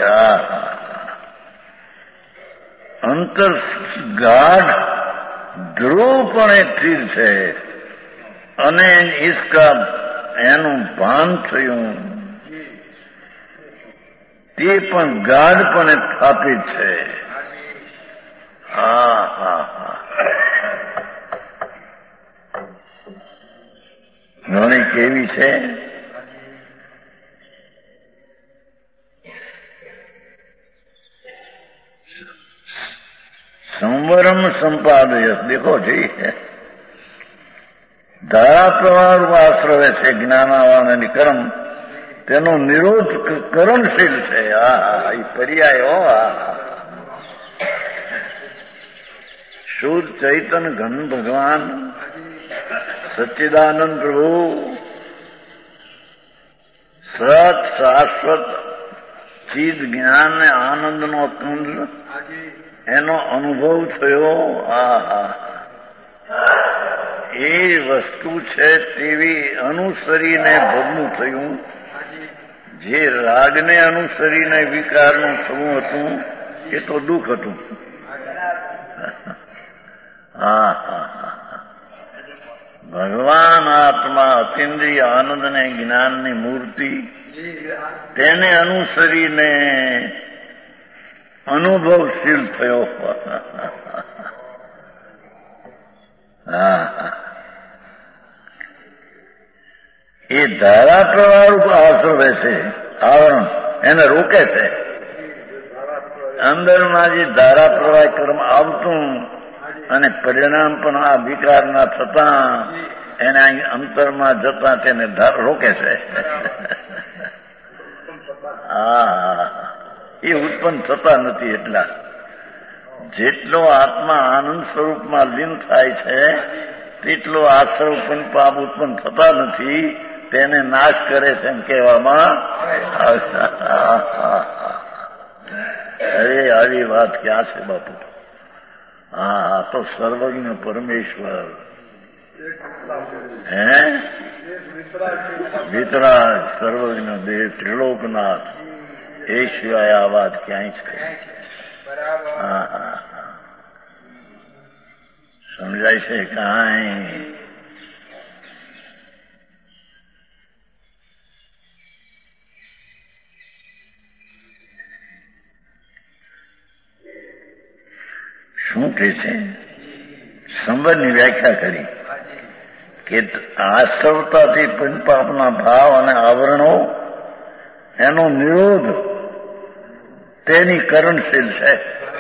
અંતર ગાઢ ધ્રુવપણે સ્થિર છે અને એનું ભાન થયું તે પણ ગાઢપણે સ્થાપિત છે. ઘણી કેવી છે? સંવરમ સંપાદય. દેખો જોઈએ ધારા પ્રવાહ આશ્રવે છે જ્ઞાનાવાન અને કર્મ, તેનો નિરોધ કરણશીલ છે. એ પર્યાય. શુદ્ધ ચૈતન ઘન ભગવાન સચ્ચિદાનંદ પ્રભુ સત શાશ્વત ચિદ જ્ઞાન ને આનંદનો કુંજ એનો અનુભવ થયો. એ વસ્તુ છે તેવી અનુસરીને ભોગવું થયું. જે રાગને અનુસરીને વિકારનું થવું હતું એ તો દુઃખ હતું. ભગવાન આત્મા અતિન્દ્રિય આનંદ ને જ્ઞાનની મૂર્તિ, તેને અનુસરીને અનુભવશીલ થયો. એ ધારા પ્રવાહ રૂપ આશ્રવે છે આવરણ, એને રોકે છે. અંદરમાં જે ધારા પ્રવાહ કર્મ આવતું અને પરિણામ પણ આ વિકારના થતા એને અંતરમાં જતા તેને રોકે છે. એ ઉત્પન્ન થતા નથી. એટલા જેટલો આત્મા આનંદ સ્વરૂપમાં લીન થાય છે તેટલો આશ્રવ પણ પાપ ઉત્પન્ન થતા નથી. તેને નાશ કરે છે એમ કહેવામાં. અરે આવી વાત ક્યાં છે બાપુ? આ તો સર્વજ્ઞ પરમેશ્વર વિતરાગ સર્વજ્ઞ દેવ ત્રિલોકનાથ, એ સિવાય આ વાત ક્યાંય છે? સમજાય છે કાંઈ? શું કે છે? સંબંધની વ્યાખ્યા કરી કે આશ્રવતાથી પંચપાપના ભાવ અને આવરણો એનો નિરોધ તેની કરણશીલ છે.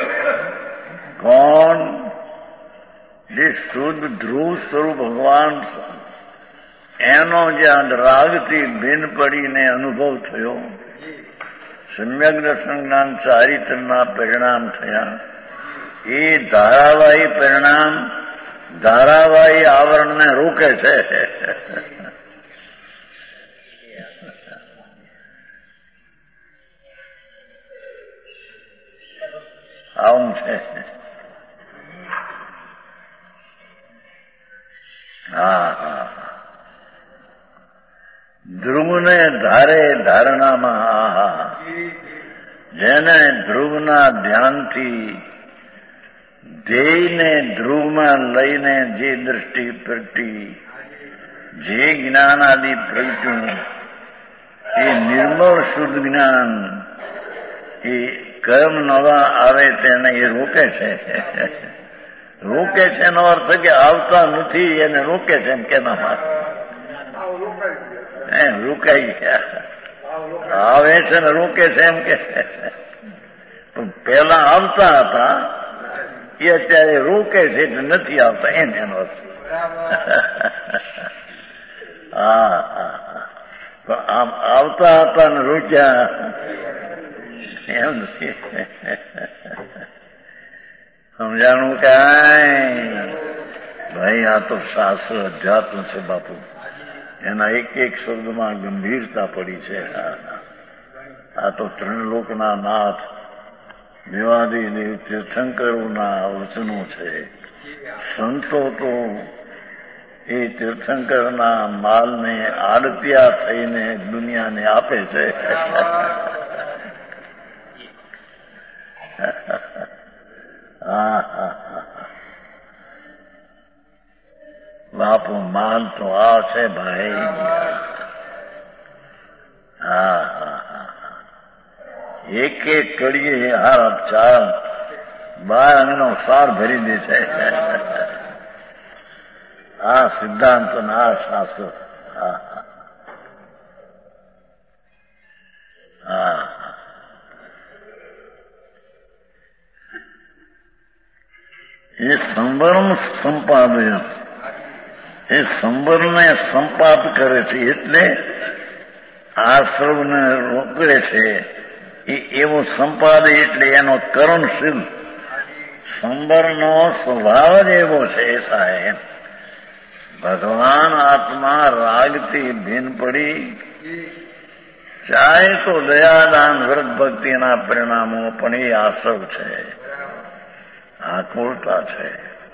કોણ? જે શુદ્ધ ધ્રુવ સ્વરૂપ ભગવાન, એનો જ્યાં રાગથી ભિન્ન પડીને અનુભવ થયો, સમ્યક દર્શન જ્ઞાન ચારિત્રના પરિણામ થયા. એ ધારાવાહી પરિણામ ધારાવાહી આવરણને રોકે છે. આવું છે. ધ્રુવને ધારે ધારણામાં, જેને ધ્રુવના ધ્યાનથી ધ્યેયને ધ્રુવમાં લઈને જે દ્રષ્ટિ પ્રગટી, જે જ્ઞાન આદિ પ્રગટ્યું, એ નિર્મળ શુદ્ધ જ્ઞાન એ કર્મ નવા આવે તેને એ રોકે છે. રોકે છે એનો અર્થ કે આવતા નથી, એને રોકે છે એમ કેનામાં રોકાઈ ગયા. આવે છે ને રોકે છે એમ કે પણ પેલા આવતા હતા એ અત્યારે રોકે છે એટલે નથી આવતા એમ એનો અર્થ. આમ આવતા હતા ને રોક્યા એમ નથી. સમજાણું કાંઈ? ભાઈ આ તો શાસ્ત્ર અધ્યાત્મ છે બાપુ. એના એક એક શબ્દમાં ગંભીરતા પડી છે. આ તો ત્રિલોકના નાથ દેવાદી દેવ તીર્થંકરોના વચનો છે. સંતો તો એ તીર્થંકરના માલને આડતિયા થઈને દુનિયાને આપે છે. બાપુ માલ તો આ છે ભાઈ. એક એક કડીએ હાર ચાર 12 આંગણો સાર ભરી દે છે. આ સિદ્ધાંત ના આ શાસ્ત્ર. એ સંવરણ સંપાદય, એ સંવરને સંપાદ કરે છે એટલે આશ્રમને રોકે છે. એવો સંપાદ એટલે એનો કરણશીલ સંવરનો સ્વભાવ જ એવો છે. સાહેબ ભગવાન આત્મા રાગથી ભીન પડી ચાહે તો દયાદાન વ્રત ભક્તિના પરિણામો પણ એ આશ્રવ છે, આકુળતા છે.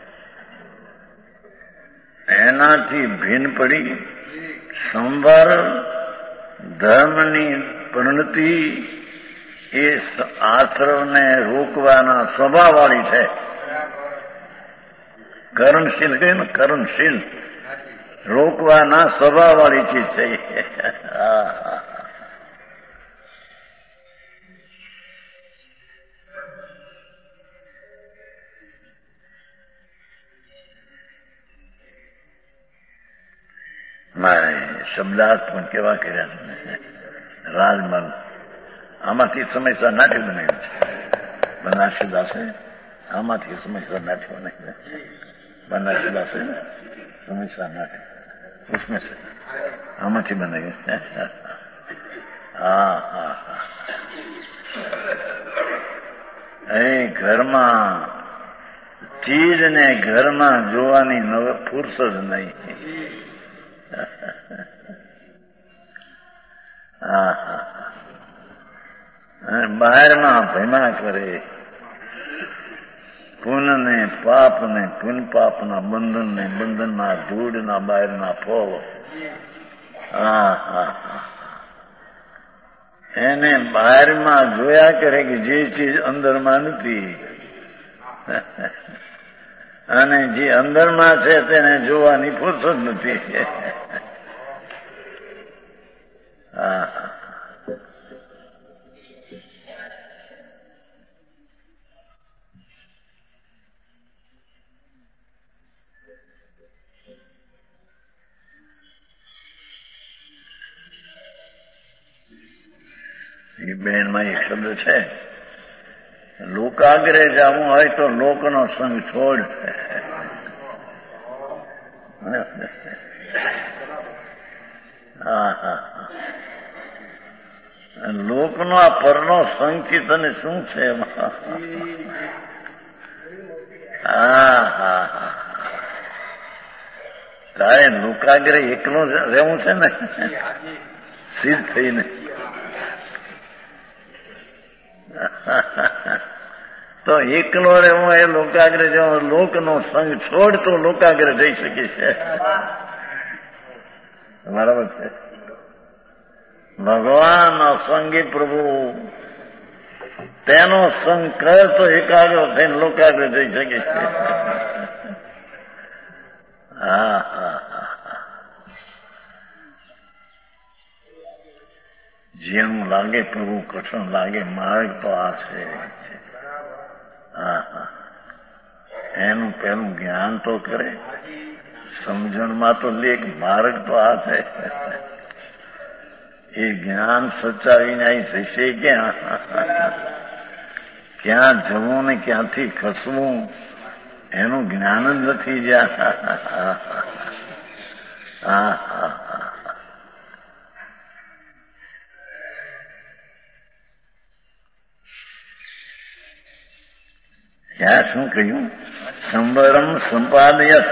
એનાથી ભીન પડી સંવર ધર્મની પરિણતિ એ આશ્રવને રોકવાના સ્વભાવવાળી છે. કરણશીલ કહે ને, કરણશીલ રોકવાના સ્વભાવવાળી ચીજ છે. મારે શબ્દાર્થ પણ કેવા કર્યા છે. રાજમલ આમાંથી સમયસર નાટ્ય બનાવ્યું છે. બનારસીદાસે આમાંથી સમયસર નાટ્ય બનાવ્યું. બનારસીદાસે સમયસર નાટ્ય उसमें से આમાંથી બનાવ્યું. એ ઘરમાં ચીજ ને ઘરમાં જોવાની ફુરસદ નહીં. બહારના ભયમાં કરે પુનને પાપને પુન પાપના બંધનને બંધનના ધૂળના બહારના ફળ. એને બહારમાં જોયા કરે કે જે ચીજ અંદરમાં નથી અને જે અંદરમાં છે તેને જોવાની ફુરસદ નથી. એ બેનમાં એક શબ્દ છે, લોકાગ્રે જવું હોય તો લોકનો સંગ છોડ. લોકનો આ પરનો સંગથી તને શું છે? તારે લોકાગ્રે એકલો રહેવું છે ને, સિદ્ધ થઈને. તો એકલો રહેવું એ લોકાગ્ર જેવો. લોકનો સંગ છોડ તો લોકાગ્ર જઈ શકે છે. બરાબર છે. ભગવાન સંગી પ્રભુ તેનો સંગ કર તો એકાગ્ર થઈને લોકાગ્ર જઈ શકે છે. જેનું લાગે પ્રભુ કઠણ લાગે, માર્ગ તો આ છે. એનું પેલું જ્ઞાન તો કરે, સમજણમાં તો લેખ માર્ગ તો આ છે. એ જ્ઞાન સચ્ચાવીને અહીં થશે ક્યાં? ક્યાં જવું ને ક્યાંથી ખસવું એનું જ્ઞાન જ નથી જ્યાં. ત્યાં શું કહ્યું? સંવરમ સંપાદયત,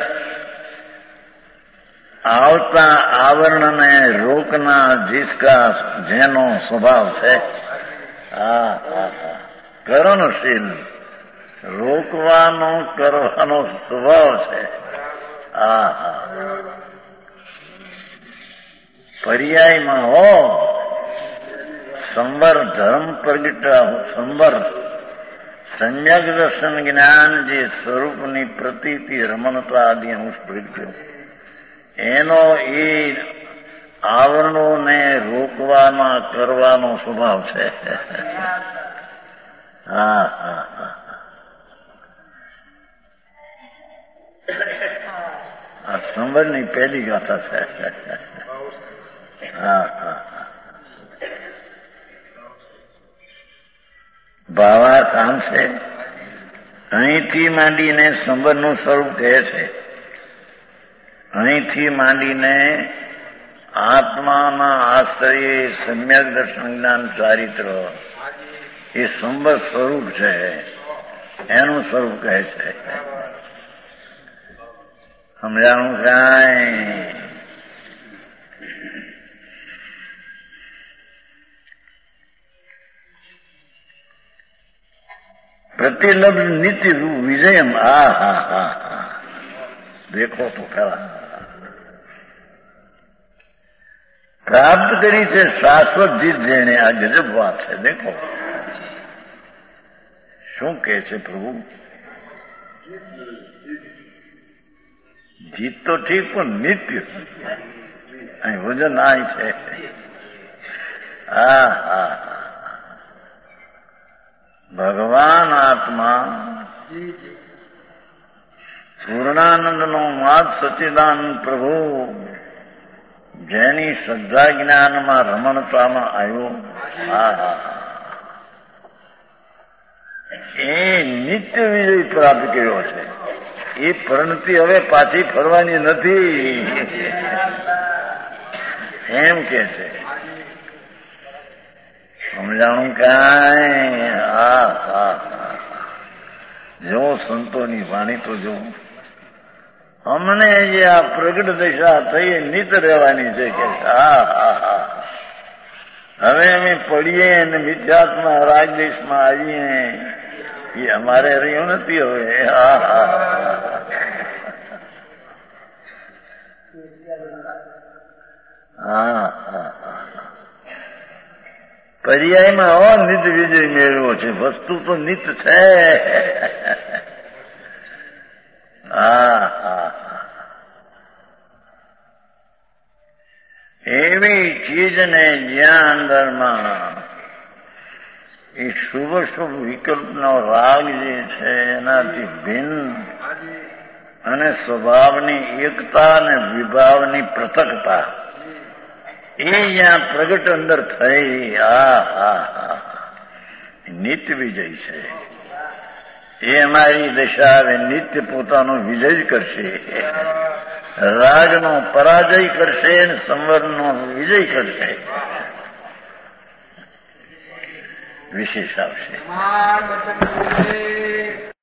આવતા આવરણને રોકના જીસકા જેનો સ્વભાવ છે. કરણશીલ, રોકવાનો કરવાનો સ્વભાવ છે. પર્યાયમાં હો સંવર ધર્મ પ્રગટા સંવર સમ્યક દર્શન જ્ઞાન જે સ્વરૂપની પ્રતીતિ રમણતા આદિ અંશ પ્રગટ્યો એનો એ આવરણોને રોકવાના કરવાનો સ્વભાવ છે. આ સંવરની પહેલી ગાથા છે. ભાવાર્થ આમ છે, અહીંથી માંડીને સંવરનું સ્વરૂપ કહે છે. અહીંથી માંડીને આત્માના આશ્રયે સમ્યક દર્શન જ્ઞાન ચારિત્ર એ સંવર સ્વરૂપ છે, એનું સ્વરૂપ કહે છે. સમજાણું કાંઈ? પ્રતિલબ્ધ નિત્ય રૂપ વિજયમ. દેખો તો ખરા, પ્રાપ્ત કરી છે શાશ્વત જીત જેણે. આ ગજબ વાત છે. દેખો શું કહે છે પ્રભુ? જીત તો ઠીક, પણ નિત્ય અહીં વજન આ છે. ભગવાન આત્મા પૂર્ણાનંદનો માત સચ્ચિદાનંદ પ્રભુ જેની શ્રદ્ધા જ્ઞાનમાં રમણતામાં આવ્યો, એ નિત્ય વિજય પ્રાપ્ત કર્યો છે. એ પરિણતિ હવે પાછી ફરવાની નથી એમ કે છે. સમજાણું કાંઈ? જો સંતોની વાણી તો જો અમને જે આ પ્રગટ દશા થઈ એ નિત રહેવાની છે કે હવે અમે પડીએ અને મિથ્યાત્મા રાજદેશમાં આવીએ એ અમારે રહ્યું નથી હવે. પર્યાયમાં નિત વિજય મેળવ્યો છે. વસ્તુ તો નિત છે. એવી ચીજને જ્યાં અંદરમાં એ શુભ શુભ વિકલ્પનો રાગ જે છે એનાથી ભિન્ન અને સ્વભાવની એકતા અને વિભાવની પૃથકતા એ જ્યાં પ્રગટ અંદર થઈ, નિત્ય વિજય છે. એ અમારી દશા હવે નિત્ય પોતાનો વિજય જ કરશે. રાગનો પરાજય કરશે અને સંવરનો વિજય કરશે. વિશેષ આવશે.